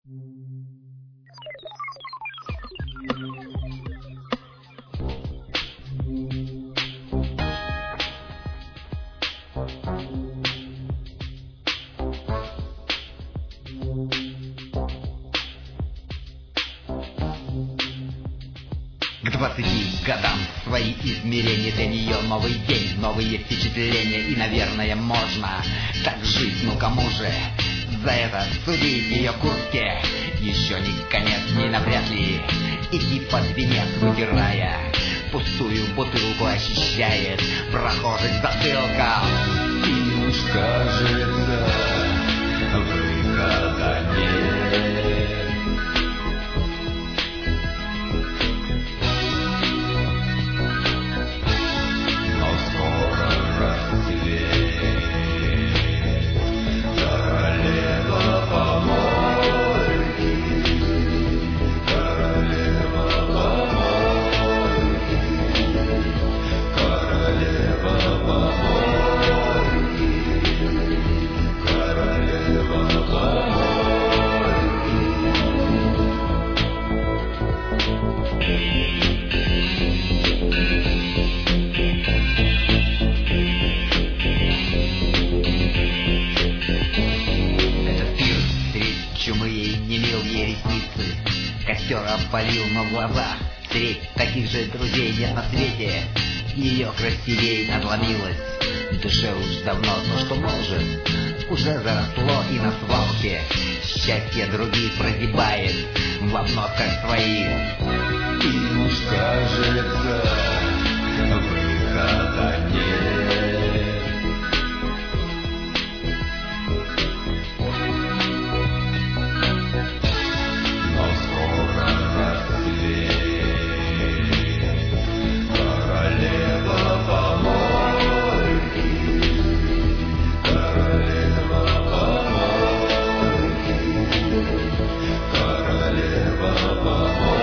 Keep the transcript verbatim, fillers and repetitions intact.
К двадцати годам свои измерения, для нее новый день, новые впечатления. И, наверное, можно так жить, ну кому же за это судить? Ее куртке еще не конец, не навряд ли идти под венец, вытирая пустую бутылку, ощущает прохожих затылком. И уж кажется, выхода нет. Костер опалил, но в глазах средь таких же друзей нет на свете. Ее красивей надломилась в душе уж давно то, что может, уже заросло и на свалке. Счастье других прозябает в обносках своих. И уж кажется, выхода нет. Королева поморки.